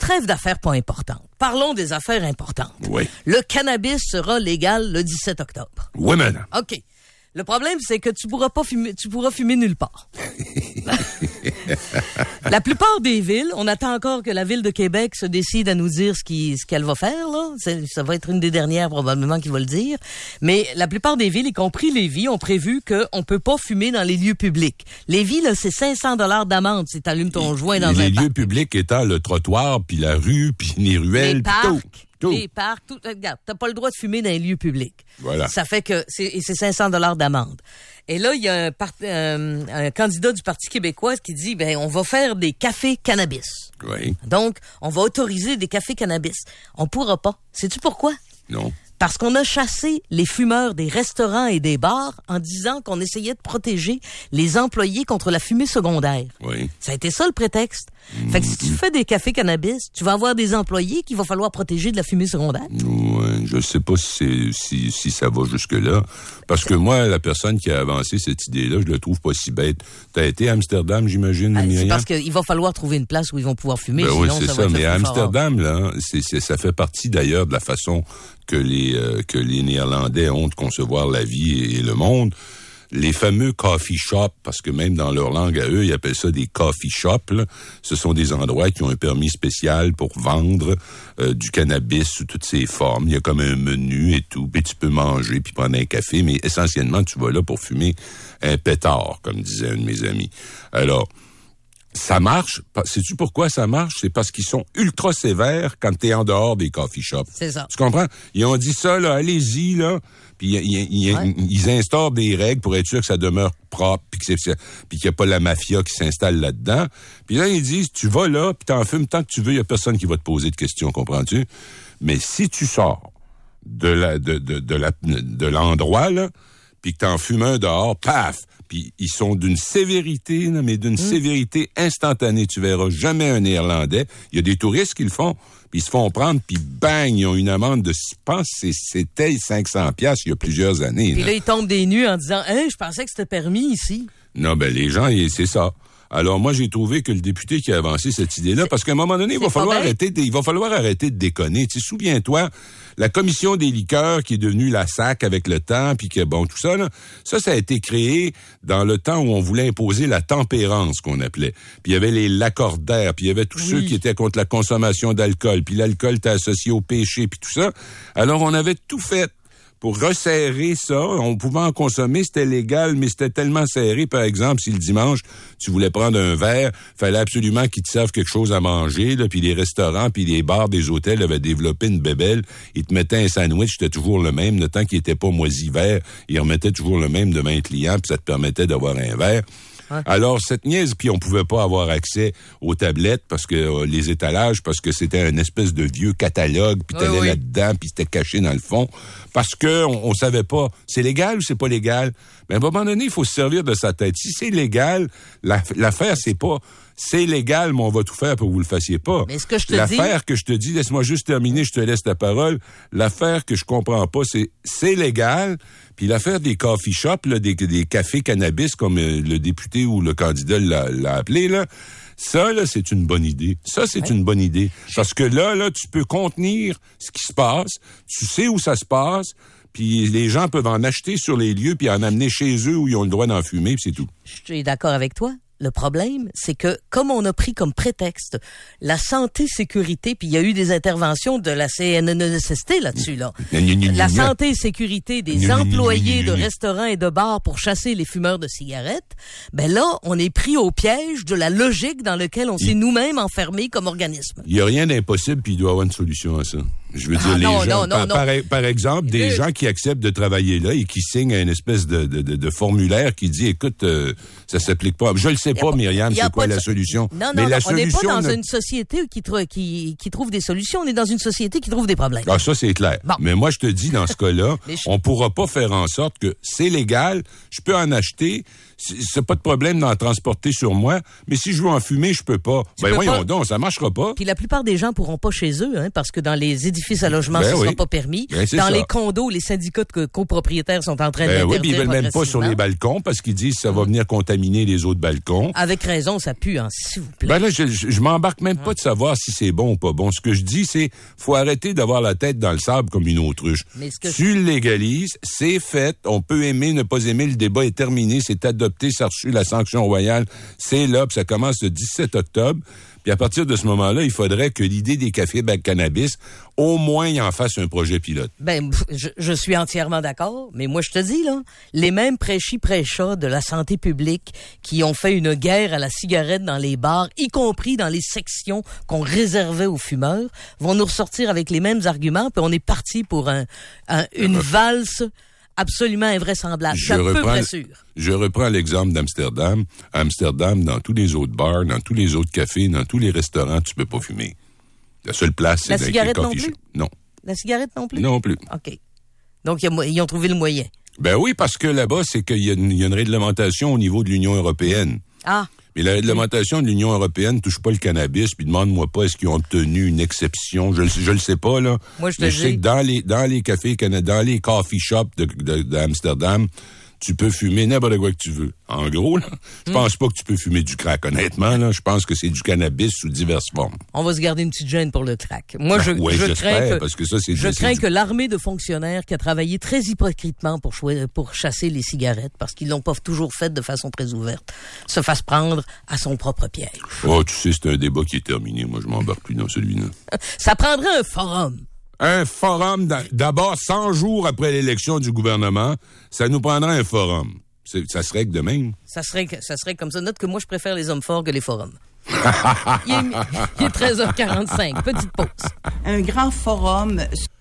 trêve d'affaires pas importantes. Parlons des affaires importantes. Oui. Le cannabis sera légal le 17 octobre. Oui, madame. OK. Le problème, c'est que tu pourras fumer nulle part. La plupart des villes, on attend encore que la ville de Québec se décide à nous dire ce qu'elle va faire, là. Ça va être une des dernières, probablement, qui va le dire. Mais la plupart des villes, y compris Lévis, ont prévu qu'on peut pas fumer dans les lieux publics. Lévis, là, c'est 500 $ d'amende si t'allumes ton joint dans un parc. Les lieux publics étant le trottoir, puis la rue, puis les ruelles, les puis parcs. tout. Les parcs, tout. Regarde, t'as pas le droit de fumer dans les lieux publics. Voilà. Ça fait que c'est 500 $ d'amende. Et là, il y a un candidat du Parti québécois qui dit, on va faire des cafés cannabis. Oui. Donc, on va autoriser des cafés cannabis. On pourra pas. Sais-tu pourquoi? Non. Parce qu'on a chassé les fumeurs des restaurants et des bars en disant qu'on essayait de protéger les employés contre la fumée secondaire. Oui. Ça a été ça le prétexte. Fait que si tu fais des cafés cannabis, tu vas avoir des employés qu'il va falloir protéger de la fumée secondaire. Ouais, je sais pas si ça va jusque-là. Parce que moi, la personne qui a avancé cette idée-là, je le trouve pas si bête. T'as été à Amsterdam, j'imagine, Myriam? C'est parce qu'il va falloir trouver une place où ils vont pouvoir fumer. Ben sinon, oui, c'est ça. Mais à Amsterdam, fort. là, ça fait partie d'ailleurs de la façon que les Néerlandais ont de concevoir la vie et le monde. Les fameux coffee shops, parce que même dans leur langue à eux, ils appellent ça des coffee shops, là. Ce sont des endroits qui ont un permis spécial pour vendre du cannabis sous toutes ses formes. Il y a comme un menu et tout, puis tu peux manger puis prendre un café, mais essentiellement, tu vas là pour fumer un pétard, comme disait un de mes amis. Alors, ça marche. Sais-tu pourquoi ça marche? C'est parce qu'ils sont ultra sévères quand t'es en dehors des coffee shops. C'est ça. Tu comprends? Ils ont dit ça, là, allez-y, là. Puis ils instaurent des règles pour être sûr que ça demeure propre, puis qu'il n'y a pas la mafia qui s'installe là-dedans. Puis là, ils disent, tu vas là, puis t'en fumes tant que tu veux, il n'y a personne qui va te poser de questions, comprends-tu? Mais si tu sors de l'endroit, là, puis que t'en fumes un dehors, paf! Puis ils sont d'une sévérité, là, mais d'une sévérité instantanée. Tu verras jamais un Néerlandais. Il y a des touristes qui le font, puis ils se font prendre, puis bang, ils ont une amende de, je pense, c'était 500$ il y a plusieurs années. Puis là, ils tombent des nues en disant, je pensais que c'était permis ici. Non, les gens, c'est ça. Alors moi, j'ai trouvé que le député qui a avancé cette idée-là, parce qu'à un moment donné, il va falloir arrêter de déconner. Tu sais, souviens-toi, la commission des liqueurs qui est devenue la SAC avec le temps, puis que tout ça, là, ça a été créé dans le temps où on voulait imposer la tempérance, qu'on appelait. Puis il y avait les lacordaires, puis il y avait tous ceux qui étaient contre la consommation d'alcool, puis l'alcool était associé au péché, puis tout ça. Alors on avait tout fait pour resserrer ça. On pouvait en consommer, c'était légal, mais c'était tellement serré. Par exemple, si le dimanche, tu voulais prendre un verre, fallait absolument qu'ils te servent quelque chose à manger, là, puis les restaurants, puis les bars des hôtels avaient développé une bébelle. Ils te mettaient un sandwich, c'était toujours le même, le temps qu'il était pas moisi vert, ils remettaient toujours le même devant un client, puis ça te permettait d'avoir un verre. Ouais. Alors, cette niaise, puis on pouvait pas avoir accès aux tablettes, parce que les étalages, parce que c'était une espèce de vieux catalogue, puis t'allais là-dedans, puis c'était caché dans le fond, parce que on savait pas, c'est légal ou c'est pas légal? Mais à un moment donné, il faut se servir de sa tête. Si c'est légal, l'affaire, c'est pas... C'est légal, mais on va tout faire pour que vous le fassiez pas. Mais ce que je te L'affaire que je te dis, laisse-moi juste terminer, je te laisse la parole. L'affaire que je comprends pas, c'est légal. Puis l'affaire des coffee shops, là, des cafés cannabis, comme le député ou le candidat l'a appelé, là, ça, là, c'est une bonne idée. Ça, c'est une bonne idée. Parce que là, tu peux contenir ce qui se passe. Tu sais où ça se passe. Puis les gens peuvent en acheter sur les lieux puis en amener chez eux où ils ont le droit d'en fumer, puis c'est tout. Je suis d'accord avec toi. Le problème, c'est que comme on a pris comme prétexte la santé-sécurité, puis il y a eu des interventions de la CNESST là-dessus, là. La santé et sécurité des employés de restaurants et de bars pour chasser les fumeurs de cigarettes, là, on est pris au piège de la logique dans laquelle on s'est nous-mêmes enfermés comme organisme. Il n'y a rien d'impossible, puis il doit y avoir une solution à ça. Je veux dire, les gens, par exemple, des gens qui acceptent de travailler là et qui signent une espèce de formulaire qui dit, écoute, ça s'applique pas. Je le sais pas, Myriam, c'est quoi la solution? Non, on n'est pas dans une société qui trouve des solutions, on est dans une société qui trouve des problèmes. Ah, ça, c'est clair. Bon. Mais moi, je te dis, dans ce cas-là, on pourra pas faire en sorte que c'est légal, je peux en acheter, c'est pas de problème d'en transporter sur moi, mais si je veux en fumer, je peux pas. Voyons donc, ça marchera pas. Puis la plupart des gens pourront pas chez eux, parce que dans les édifices édifices à logement, ce sera pas permis. Dans les condos, les syndicats de copropriétaires sont en train d'interdire oui, puis ils veulent même pas sur les balcons parce qu'ils disent que ça va venir contaminer les autres balcons. Avec raison, ça pue, hein, s'il vous plaît. Ben là, je m'embarque même pas de savoir si c'est bon ou pas bon. Ce que je dis, c'est faut arrêter d'avoir la tête dans le sable comme une autruche. Tu le légalises, c'est fait. On peut aimer, ne pas aimer. Le débat est terminé. C'est adopté. Ça a reçu la sanction royale. C'est là. Puis ça commence le 17 octobre. Puis à partir de ce moment-là, il faudrait que l'idée des cafés bac cannabis, au moins, il en fasse un projet pilote. Ben, je suis entièrement d'accord, mais moi, je te dis, là, les mêmes prêchis-prêchats de la santé publique qui ont fait une guerre à la cigarette dans les bars, y compris dans les sections qu'on réservait aux fumeurs, vont nous ressortir avec les mêmes arguments, puis on est parti pour une valse absolument invraisemblable. Je suis à peu près sûr. Je reprends l'exemple d'Amsterdam. À Amsterdam, dans tous les autres bars, dans tous les autres cafés, dans tous les restaurants, tu peux pas fumer. La seule place, c'est dans les coffee shops. Non. La cigarette non plus? Non plus. OK. Donc, ils ont trouvé le moyen. Ben oui, parce que là-bas, c'est qu'il y a une réglementation au niveau de l'Union européenne. Ah. Mais la réglementation de l'Union européenne ne touche pas le cannabis, puis demande-moi pas est-ce qu'ils ont obtenu une exception. Je le sais pas, là. Moi, je sais que dans les cafés, dans les coffee shops d'Amsterdam, tu peux fumer n'importe quoi que tu veux. En gros, là, je pense pas que tu peux fumer du crack, honnêtement. Là, je pense que c'est du cannabis sous diverses formes. On va se garder une petite gêne pour le crack. Moi, je crains que l'armée de fonctionnaires qui a travaillé très hypocritement pour chasser les cigarettes, parce qu'ils l'ont pas toujours fait de façon très ouverte, se fasse prendre à son propre piège. Oh, tu sais, c'est un débat qui est terminé. Moi, je m'embarque plus dans celui-là. Ça prendrait un forum. Un forum, d'abord, 100 jours après l'élection du gouvernement, ça nous prendra un forum. Ça serait que de même. Ça serait comme ça. Note que moi, je préfère les hommes forts que les forums. Il est 13h45. Petite pause. Un grand forum